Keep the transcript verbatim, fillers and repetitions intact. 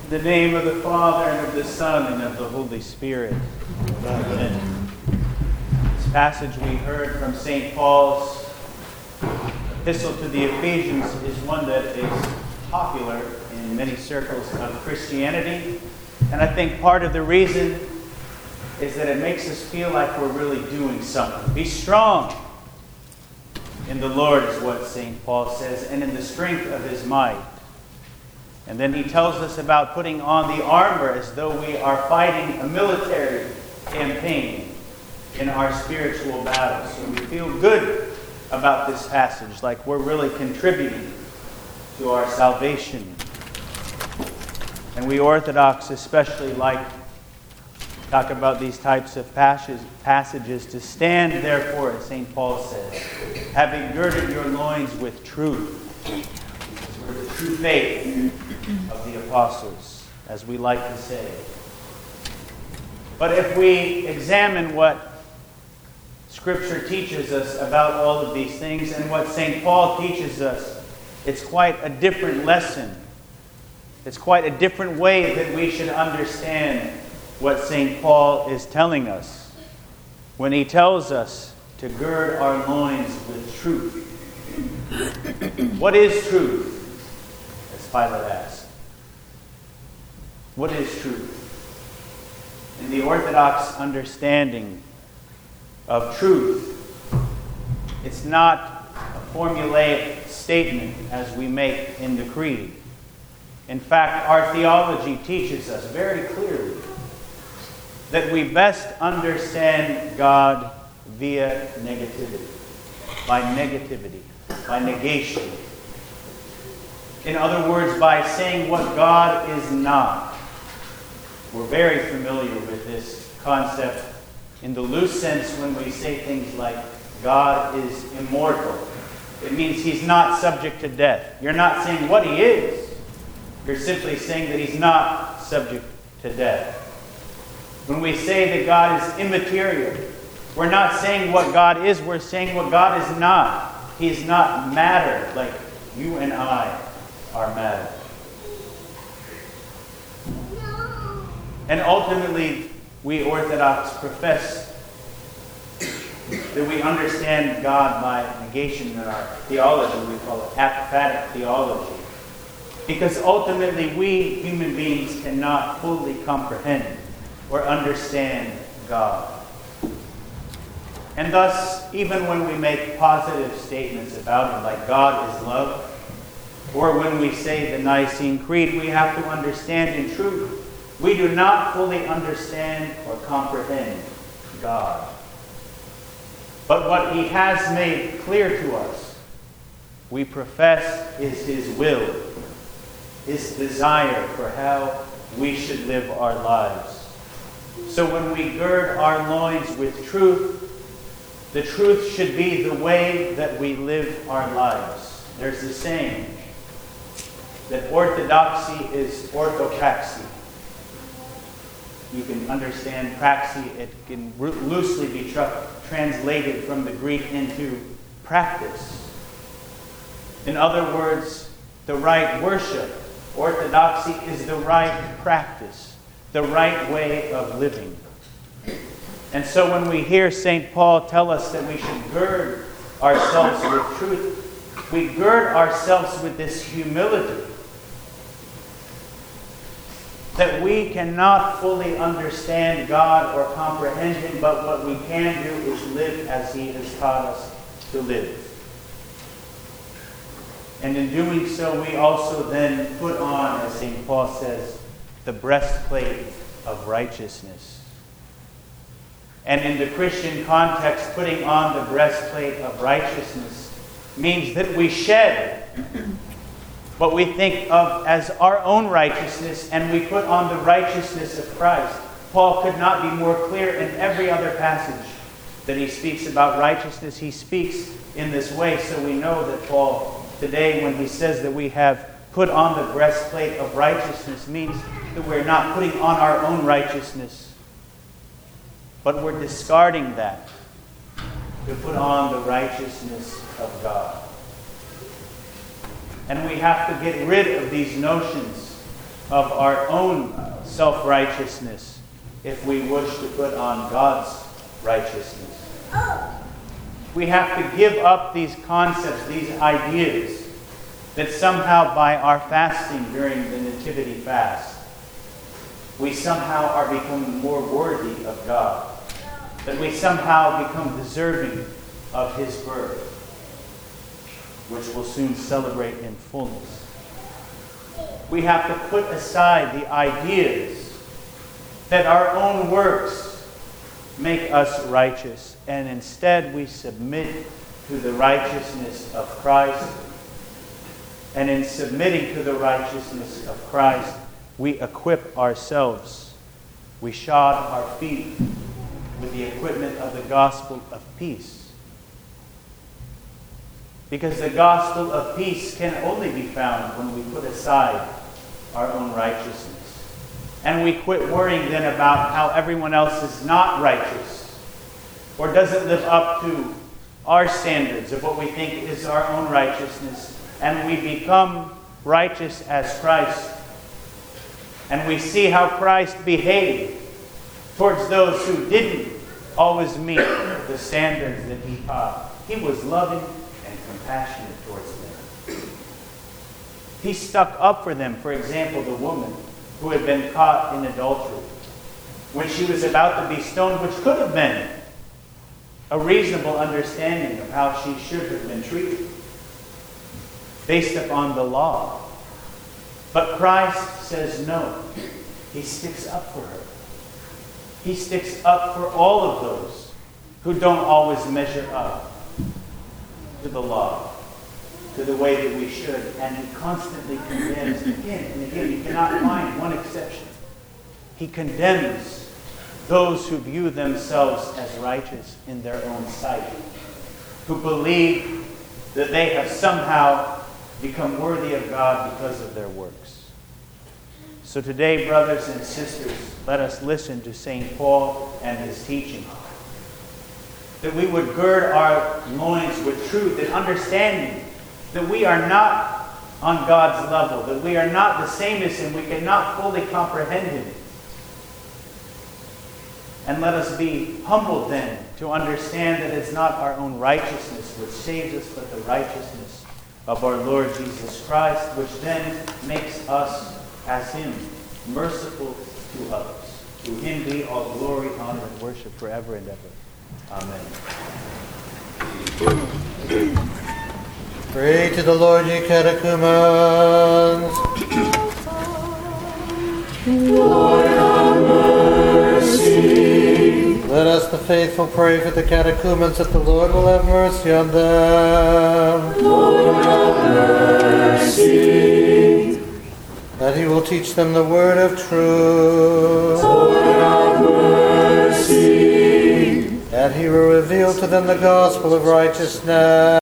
In the name of the Father, and of the Son, and of the Holy Spirit. Amen. This passage we heard from Saint Paul's epistle to the Ephesians is one that is popular in many circles of Christianity. And I think part of the reason is that it makes us feel like we're really doing something. Be strong in the Lord is what Saint Paul says, and in the strength of his might. And then he tells us about putting on the armor as though we are fighting a military campaign in our spiritual battle. So we feel good about this passage, like we're really contributing to our salvation. And we Orthodox especially like to talk about these types of passages. To stand, therefore, as Saint Paul says, having girded your loins with truth, with the true faith of the apostles, as we like to say. But if we examine what Scripture teaches us about all of these things and what Saint Paul teaches us, it's quite a different lesson. It's quite a different way that we should understand what Saint Paul is telling us when he tells us to gird our loins with truth. What is truth? As Pilate asked. What is truth? In the Orthodox understanding of truth, it's not a formulaic statement as we make in the Creed. In fact, our theology teaches us very clearly that we best understand God via negativity, by negativity, by negation. In other words, by saying what God is not. We're very familiar with this concept in the loose sense when we say things like God is immortal. It means he's not subject to death. You're not saying what he is. You're simply saying that he's not subject to death. When we say that God is immaterial, we're not saying what God is, we're saying what God is not. He's not matter like you and I are matter. And ultimately, we Orthodox profess that we understand God by negation in our theology. We call it apophatic theology. Because ultimately, we human beings cannot fully comprehend or understand God. And thus, even when we make positive statements about him, like God is love, or when we say the Nicene Creed, we have to understand in truth, we do not fully understand or comprehend God. But what he has made clear to us, we profess is his will, his desire for how we should live our lives. So when we gird our loins with truth, the truth should be the way that we live our lives. There's a saying that orthodoxy is orthopraxy. You can understand praxi, it can loosely be tra- translated from the Greek into practice. In other words, the right worship. Orthodoxy is the right practice, the right way of living. And so when we hear Saint Paul tell us that we should gird ourselves with truth, we gird ourselves with this humility that we cannot fully understand God or comprehend him, but what we can do is live as he has taught us to live. And in doing so, we also then put on, as Saint Paul says, the breastplate of righteousness. And in the Christian context, putting on the breastplate of righteousness means that we shed what we think of as our own righteousness, and we put on the righteousness of Christ. Paul could not be more clear in every other passage that he speaks about righteousness. He speaks in this way, so we know that Paul, today, when he says that we have put on the breastplate of righteousness, means that we're not putting on our own righteousness, but we're discarding that to put on the righteousness of God. And we have to get rid of these notions of our own self-righteousness if we wish to put on God's righteousness. We have to give up these concepts, these ideas, that somehow by our fasting during the Nativity fast, we somehow are becoming more worthy of God, that we somehow become deserving of His birth, which we'll soon celebrate in fullness. We have to put aside the ideas that our own works make us righteous, and instead we submit to the righteousness of Christ. And in submitting to the righteousness of Christ, we equip ourselves. We shod our feet with the equipment of the gospel of peace. Because the gospel of peace can only be found when we put aside our own righteousness. And we quit worrying then about how everyone else is not righteous or doesn't live up to our standards of what we think is our own righteousness. And we become righteous as Christ. And we see how Christ behaved towards those who didn't always meet the standards that He taught. He was loving and compassionate towards them. He stuck up for them. For example, the woman who had been caught in adultery, when she was about to be stoned, which could have been a reasonable understanding of how she should have been treated based upon the law. But Christ says no. He sticks up for her. He sticks up for all of those who don't always measure up to the law, to the way that we should. And He constantly condemns again and again. You cannot find one exception. He condemns those who view themselves as righteous in their own sight, who believe that they have somehow become worthy of God because of their works. So today, brothers and sisters, let us listen to Saint Paul and his teaching. That we would gird our loins with truth and understanding that we are not on God's level, that we are not the same as Him, we cannot fully comprehend Him. And let us be humbled then to understand that it's not our own righteousness which saves us, but the righteousness of our Lord Jesus Christ, which then makes us as Him, merciful to others. To Him be all glory, honor, and worship forever and ever. Amen. Pray to the Lord, ye catechumens. Lord, have mercy. Let us, the faithful, pray for the catechumens that the Lord will have mercy on them. Lord, have mercy. That He will teach them the word of truth. Lord, have mercy. That He will reveal to them the gospel of righteousness.